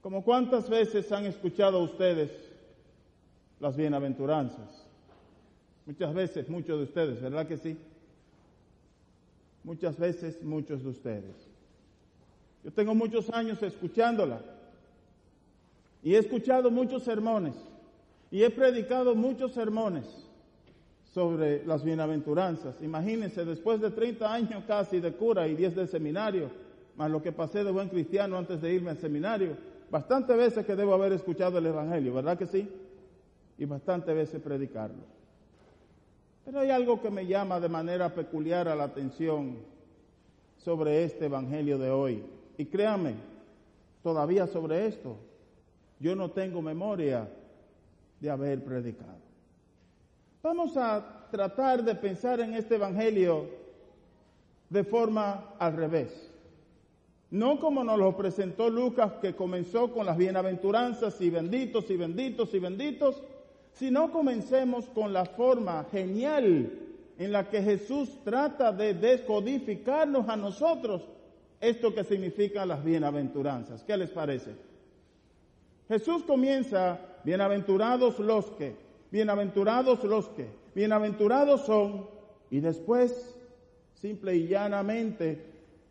¿Cómo cuántas veces han escuchado ustedes las bienaventuranzas? Muchas veces, muchos de ustedes, ¿verdad que sí? Muchas veces, muchos de ustedes. Yo tengo muchos años escuchándola y he escuchado muchos sermones y he predicado muchos sermones sobre las bienaventuranzas. Imagínense, después de 30 años casi de cura y 10 de seminario, más lo que pasé de buen cristiano antes de irme al seminario, bastantes veces que debo haber escuchado el Evangelio, ¿verdad que sí? Y bastantes veces predicarlo. Pero hay algo que me llama de manera peculiar a la atención sobre este Evangelio de hoy. Y créanme, todavía sobre esto, yo no tengo memoria de haber predicado. Vamos a tratar de pensar en este Evangelio de forma al revés. No como nos lo presentó Lucas, que comenzó con las bienaventuranzas y benditos y benditos y benditos, sino comencemos con la forma genial en la que Jesús trata de descodificarnos a nosotros esto que significan las bienaventuranzas. ¿Qué les parece? Jesús comienza, bienaventurados los que, bienaventurados los que, bienaventurados son, y después, simple y llanamente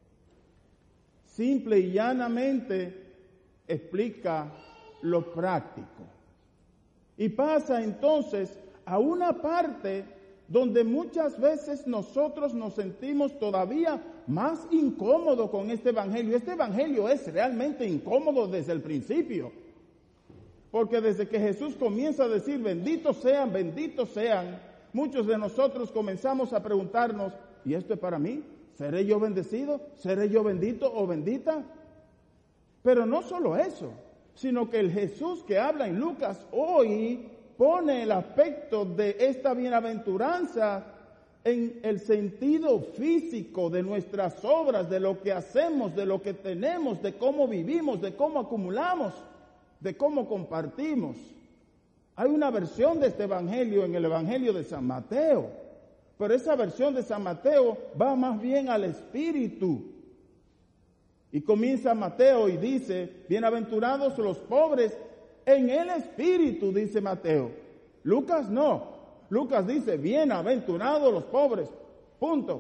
explica lo práctico. Y pasa entonces a una parte donde muchas veces nosotros nos sentimos todavía más incómodos con este Evangelio. Este Evangelio es realmente incómodo desde el principio. Porque desde que Jesús comienza a decir benditos sean, muchos de nosotros comenzamos a preguntarnos, ¿y esto es para mí? ¿Seré yo bendecido? ¿Seré yo bendito o bendita? Pero no solo eso, sino que el Jesús que habla en Lucas hoy pone el aspecto de esta bienaventuranza en el sentido físico de nuestras obras, de lo que hacemos, de lo que tenemos, de cómo vivimos, de cómo acumulamos, de cómo compartimos. Hay una versión de este Evangelio en el Evangelio de San Mateo, pero esa versión de San Mateo va más bien al espíritu. Y comienza Mateo y dice, bienaventurados los pobres en el espíritu, dice Mateo. Lucas no. Lucas dice, bienaventurados los pobres. Punto.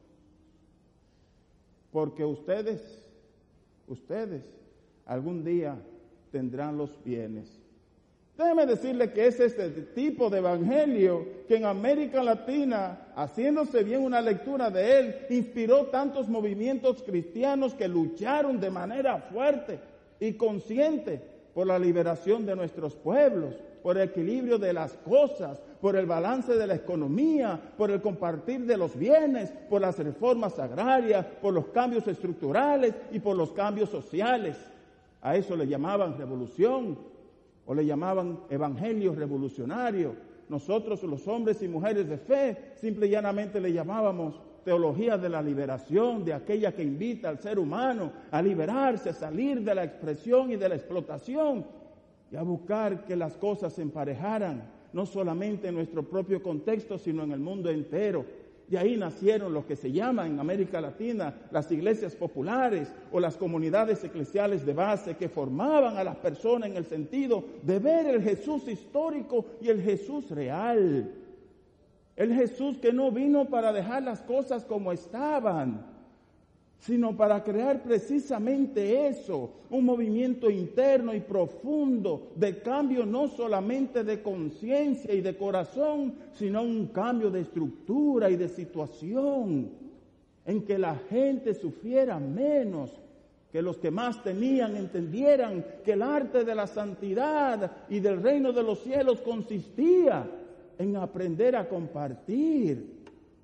Porque ustedes algún día tendrán los bienes. Déjeme decirle que es este tipo de evangelio que en América Latina, haciéndose bien una lectura de él, inspiró tantos movimientos cristianos que lucharon de manera fuerte y consciente por la liberación de nuestros pueblos, por el equilibrio de las cosas, por el balance de la economía, por el compartir de los bienes, por las reformas agrarias, por los cambios estructurales y por los cambios sociales. A eso le llamaban revolución, o le llamaban evangelio revolucionario. Nosotros, los hombres y mujeres de fe, simple y llanamente le llamábamos teología de la liberación, de aquella que invita al ser humano a liberarse, a salir de la expresión y de la explotación y a buscar que las cosas se emparejaran, no solamente en nuestro propio contexto, sino en el mundo entero. De ahí nacieron lo que se llama en América Latina las iglesias populares o las comunidades eclesiales de base que formaban a las personas en el sentido de ver el Jesús histórico y el Jesús real. El Jesús que no vino para dejar las cosas como estaban, sino para crear precisamente eso, un movimiento interno y profundo de cambio no solamente de conciencia y de corazón, sino un cambio de estructura y de situación, en que la gente sufriera menos, que los que más tenían entendieran que el arte de la santidad y del reino de los cielos consistía en aprender a compartir.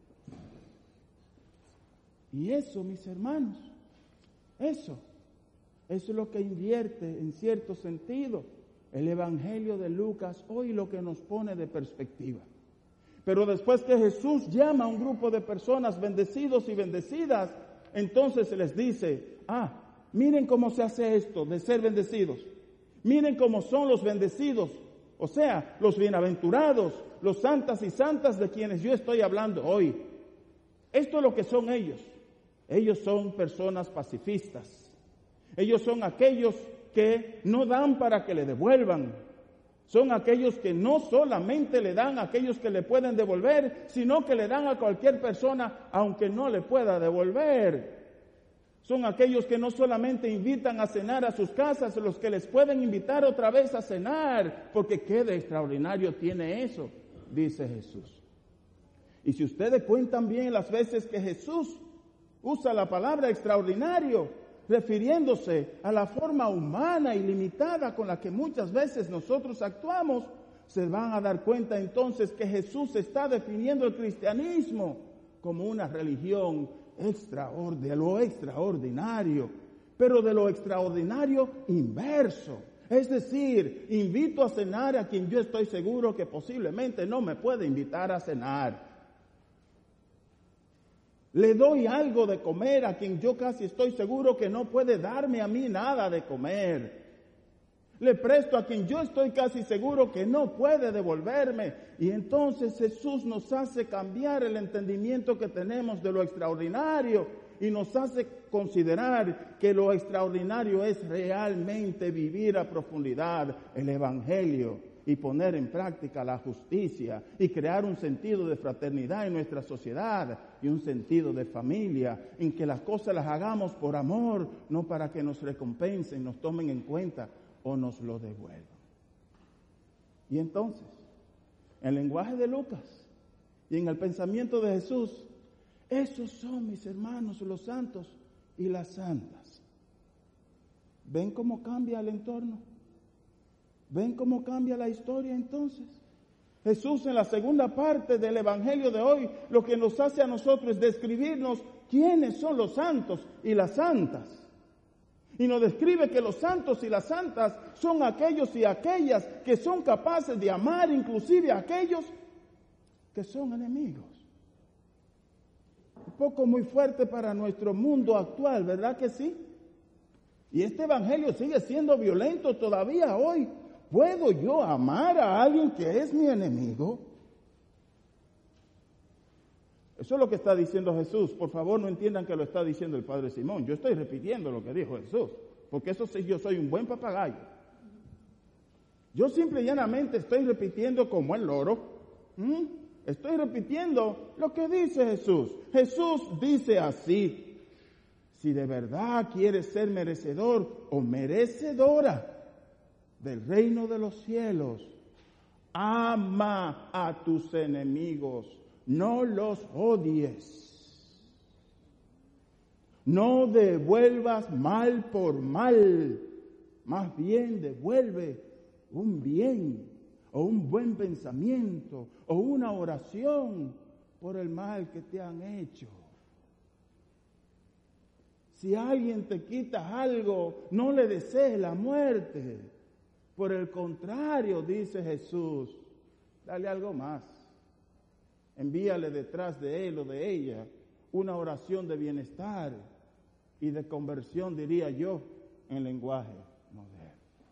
Y eso, mis hermanos, eso es lo que invierte en cierto sentido el Evangelio de Lucas hoy, lo que nos pone de perspectiva. Pero después que Jesús llama a un grupo de personas bendecidos y bendecidas, entonces se les dice, miren cómo se hace esto de ser bendecidos. Miren cómo son los bendecidos, o sea, los bienaventurados, los santas y santas de quienes yo estoy hablando hoy. Esto es lo que son ellos. Ellos son personas pacifistas. Ellos son aquellos que no dan para que le devuelvan. Son aquellos que no solamente le dan a aquellos que le pueden devolver, sino que le dan a cualquier persona aunque no le pueda devolver. Son aquellos que no solamente invitan a cenar a sus casas, los que les pueden invitar otra vez a cenar, porque qué de extraordinario tiene eso, dice Jesús. Y si ustedes cuentan bien las veces que Jesús usa la palabra extraordinario, refiriéndose a la forma humana y limitada con la que muchas veces nosotros actuamos, se van a dar cuenta entonces que Jesús está definiendo el cristianismo como una religión de lo extraordinario, pero de lo extraordinario inverso. Es decir, invito a cenar a quien yo estoy seguro que posiblemente no me puede invitar a cenar. Le doy algo de comer a quien yo casi estoy seguro que no puede darme a mí nada de comer. Le presto a quien yo estoy casi seguro que no puede devolverme. Y entonces Jesús nos hace cambiar el entendimiento que tenemos de lo extraordinario y nos hace considerar que lo extraordinario es realmente vivir a profundidad el Evangelio y poner en práctica la justicia y crear un sentido de fraternidad en nuestra sociedad y un sentido de familia, en que las cosas las hagamos por amor, no para que nos recompensen, nos tomen en cuenta o nos lo devuelvan. Y entonces, en el lenguaje de Lucas y en el pensamiento de Jesús, esos son, mis hermanos, los santos y las santas. ¿Ven cómo cambia el entorno? ¿Ven cómo cambia la historia entonces? Jesús en la segunda parte del Evangelio de hoy lo que nos hace a nosotros es describirnos quiénes son los santos y las santas. Y nos describe que los santos y las santas son aquellos y aquellas que son capaces de amar inclusive a aquellos que son enemigos. Un poco muy fuerte para nuestro mundo actual, ¿verdad que sí? Y este Evangelio sigue siendo violento todavía hoy. ¿Puedo yo amar a alguien que es mi enemigo? Eso es lo que está diciendo Jesús. Por favor, no entiendan que lo está diciendo el Padre Simón. Yo estoy repitiendo lo que dijo Jesús, porque eso sí, yo soy un buen papagayo. Yo simple y llanamente estoy repitiendo como el loro. Estoy repitiendo lo que dice Jesús. Jesús dice así: si de verdad quieres ser merecedor o merecedora del reino de los cielos, ama a tus enemigos, no los odies. No devuelvas mal por mal, más bien devuelve un bien o un buen pensamiento o una oración por el mal que te han hecho. Si alguien te quita algo, no le desees la muerte. Por el contrario, dice Jesús, dale algo más. Envíale detrás de él o de ella una oración de bienestar y de conversión, diría yo, en lenguaje moderno.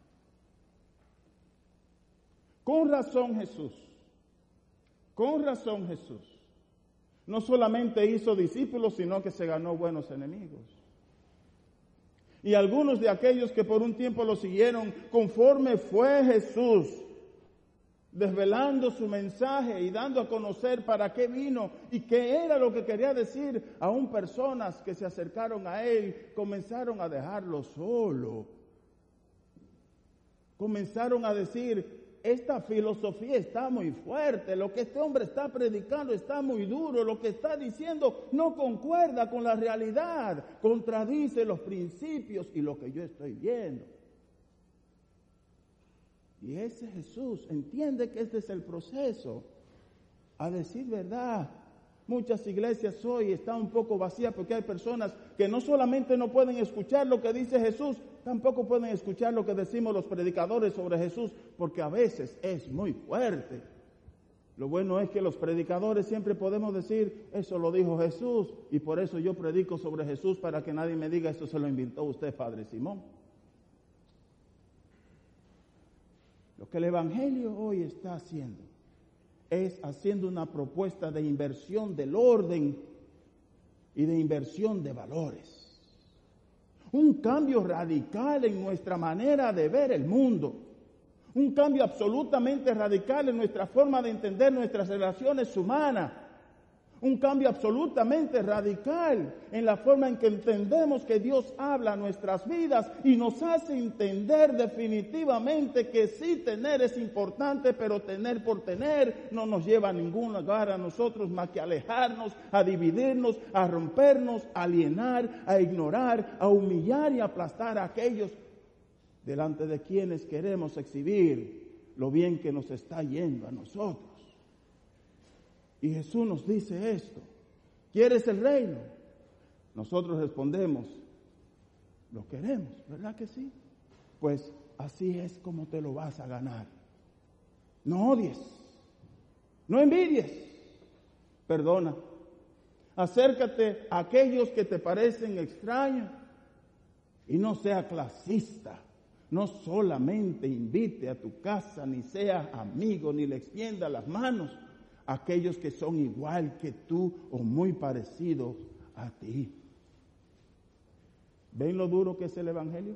Con razón Jesús, no solamente hizo discípulos, sino que se ganó buenos enemigos. Y algunos de aquellos que por un tiempo lo siguieron, conforme fue Jesús, desvelando su mensaje y dando a conocer para qué vino y qué era lo que quería decir, aún personas que se acercaron a él, comenzaron a dejarlo solo. Comenzaron a decir: esta filosofía está muy fuerte, lo que este hombre está predicando está muy duro, lo que está diciendo no concuerda con la realidad, contradice los principios y lo que yo estoy viendo. Y ese Jesús entiende que este es el proceso. A decir verdad, muchas iglesias hoy están un poco vacías porque hay personas que no solamente no pueden escuchar lo que dice Jesús, tampoco pueden escuchar lo que decimos los predicadores sobre Jesús, porque a veces es muy fuerte. Lo bueno es que los predicadores siempre podemos decir: eso lo dijo Jesús, y por eso yo predico sobre Jesús, para que nadie me diga: eso se lo inventó usted, Padre Simón. Lo que el Evangelio hoy está haciendo es haciendo una propuesta de inversión del orden y de inversión de valores. Un cambio radical en nuestra manera de ver el mundo. Un cambio absolutamente radical en nuestra forma de entender nuestras relaciones humanas. Un cambio absolutamente radical en la forma en que entendemos que Dios habla a nuestras vidas y nos hace entender definitivamente que sí, tener es importante, pero tener por tener no nos lleva a ningún lugar a nosotros más que a alejarnos, a dividirnos, a rompernos, a alienar, a ignorar, a humillar y aplastar a aquellos delante de quienes queremos exhibir lo bien que nos está yendo a nosotros. Y Jesús nos dice esto: ¿quieres el reino? Nosotros respondemos, lo queremos, ¿verdad que sí? Pues así es como te lo vas a ganar. No odies, no envidies, perdona. Acércate a aquellos que te parecen extraños y no sea clasista. No solamente invite a tu casa, ni sea amigo, ni le extienda las manos a aquellos que son igual que tú o muy parecidos a ti. ¿Ven lo duro que es el Evangelio?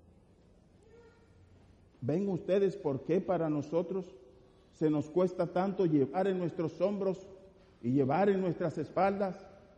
¿Ven ustedes por qué para nosotros se nos cuesta tanto llevar en nuestros hombros y llevar en nuestras espaldas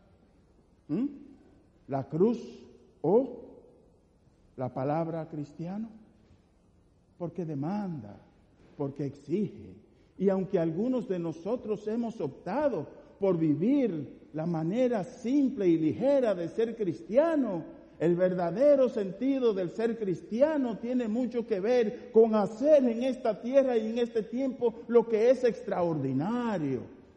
la cruz o la palabra cristiano? Porque demanda, porque exige. Y aunque algunos de nosotros hemos optado por vivir la manera simple y ligera de ser cristiano, el verdadero sentido del ser cristiano tiene mucho que ver con hacer en esta tierra y en este tiempo lo que es extraordinario.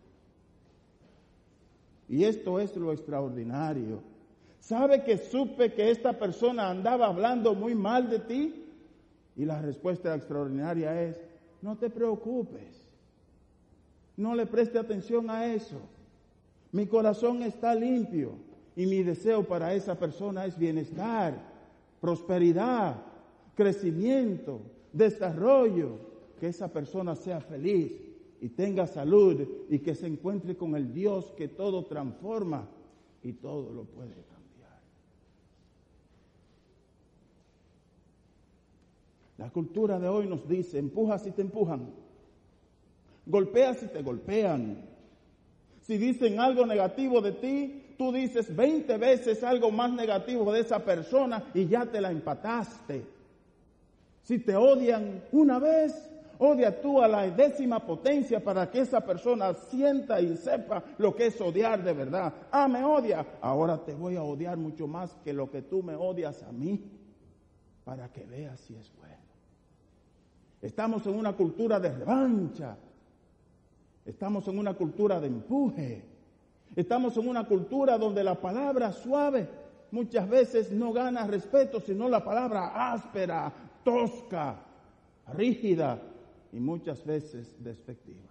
Y esto es lo extraordinario. ¿Sabe que supe que esta persona andaba hablando muy mal de ti? Y la respuesta extraordinaria es: no te preocupes, no le preste atención a eso. Mi corazón está limpio y mi deseo para esa persona es bienestar, prosperidad, crecimiento, desarrollo, que esa persona sea feliz y tenga salud y que se encuentre con el Dios que todo transforma y todo lo puede cambiar. La cultura de hoy nos dice: empuja si te empujan, golpea si te golpean. Si dicen algo negativo de ti, tú dices 20 veces algo más negativo de esa persona y ya te la empataste. Si te odian una vez, odia tú a la 10ª potencia para que esa persona sienta y sepa lo que es odiar de verdad. Ah, me odia, ahora te voy a odiar mucho más que lo que tú me odias a mí, para que veas si es bueno. Estamos en una cultura de revancha. Estamos en una cultura de empuje. Estamos en una cultura donde la palabra suave muchas veces no gana respeto, sino la palabra áspera, tosca, rígida y muchas veces despectiva.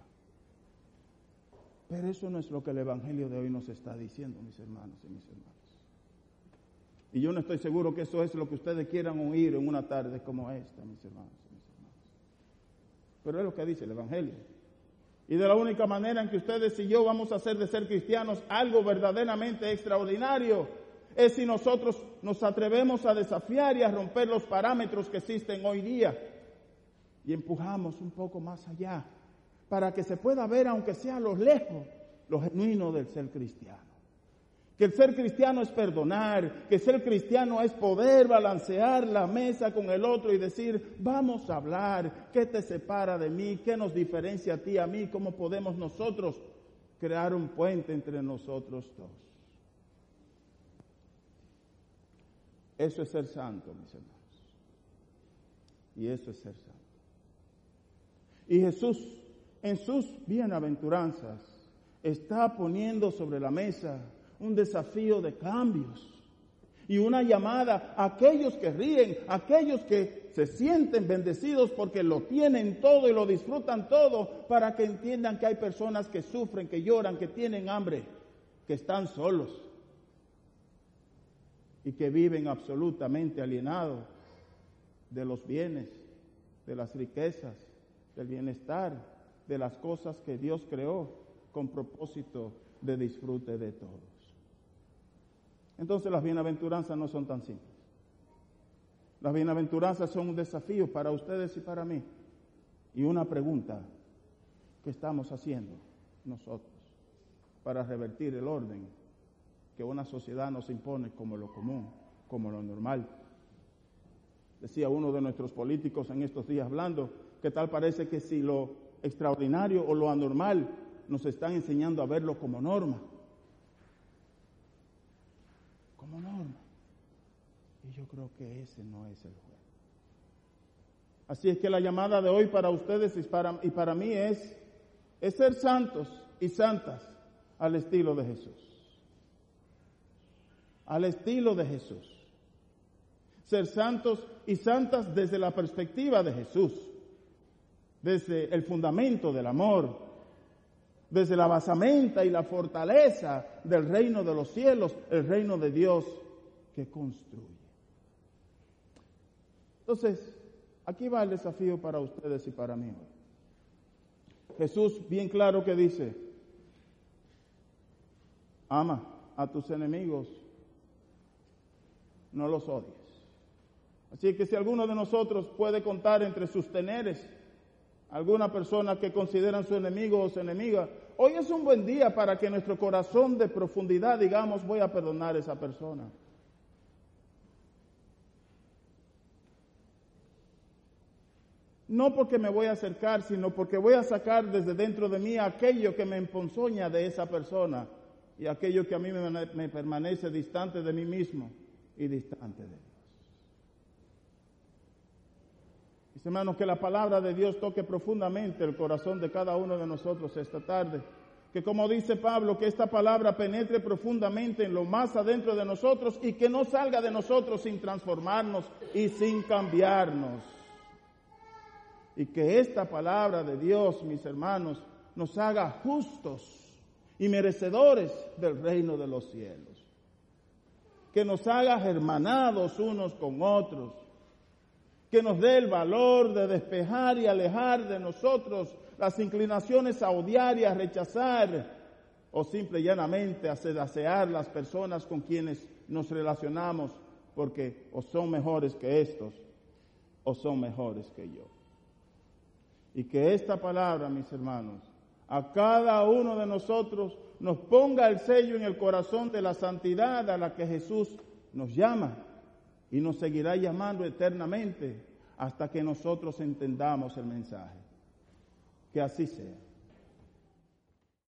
Pero eso no es lo que el Evangelio de hoy nos está diciendo, mis hermanos y mis hermanas. Y yo no estoy seguro que eso es lo que ustedes quieran oír en una tarde como esta, mis hermanos y mis hermanas. Pero es lo que dice el Evangelio. Y de la única manera en que ustedes y yo vamos a hacer de ser cristianos algo verdaderamente extraordinario es si nosotros nos atrevemos a desafiar y a romper los parámetros que existen hoy día y empujamos un poco más allá para que se pueda ver, aunque sea a lo lejos, lo genuino del ser cristiano. Que el ser cristiano es perdonar, que el ser cristiano es poder balancear la mesa con el otro y decir: vamos a hablar, ¿qué te separa de mí? ¿Qué nos diferencia a ti y a mí? ¿Cómo podemos nosotros crear un puente entre nosotros dos? Eso es ser santo, mis hermanos. Y eso es ser santo. Y Jesús, en sus bienaventuranzas, está poniendo sobre la mesa un desafío de cambios y una llamada a aquellos que ríen, a aquellos que se sienten bendecidos porque lo tienen todo y lo disfrutan todo, para que entiendan que hay personas que sufren, que lloran, que tienen hambre, que están solos y que viven absolutamente alienados de los bienes, de las riquezas, del bienestar, de las cosas que Dios creó con propósito de disfrute de todos. Entonces las bienaventuranzas no son tan simples. Las bienaventuranzas son un desafío para ustedes y para mí. Y una pregunta, ¿qué estamos haciendo nosotros para revertir el orden que una sociedad nos impone como lo común, como lo normal? Decía uno de nuestros políticos en estos días hablando, ¿qué tal parece que si lo extraordinario o lo anormal nos están enseñando a verlo como norma? Como norma. Y yo creo que ese no es el juego. Así es que la llamada de hoy para ustedes y para mí es ser santos y santas al estilo de Jesús. Al estilo de Jesús. Ser santos y santas desde la perspectiva de Jesús. Desde el fundamento del amor. Desde la basamenta y la fortaleza del reino de los cielos, el reino de Dios que construye. Entonces, aquí va el desafío para ustedes y para mí. Jesús bien claro que dice, ama a tus enemigos, no los odies. Así que si alguno de nosotros puede contar entre sus teneres alguna persona que consideran su enemigo o su enemiga, hoy es un buen día para que nuestro corazón de profundidad digamos, voy a perdonar a esa persona. No porque me voy a acercar, sino porque voy a sacar desde dentro de mí aquello que me emponzoña de esa persona y aquello que a mí me permanece distante de mí mismo y distante de Dios. Mis hermanos, que la palabra de Dios toque profundamente el corazón de cada uno de nosotros esta tarde. Que como dice Pablo, que esta palabra penetre profundamente en lo más adentro de nosotros y que no salga de nosotros sin transformarnos y sin cambiarnos. Y que esta palabra de Dios, mis hermanos, nos haga justos y merecedores del reino de los cielos. Que nos haga hermanados unos con otros. Que nos dé el valor de despejar y alejar de nosotros las inclinaciones a odiar y a rechazar o simple y llanamente a sedacear las personas con quienes nos relacionamos porque o son mejores que estos o son mejores que yo. Y que esta palabra, mis hermanos, a cada uno de nosotros nos ponga el sello en el corazón de la santidad a la que Jesús nos llama y nos seguirá llamando eternamente hasta que nosotros entendamos el mensaje. Que así sea.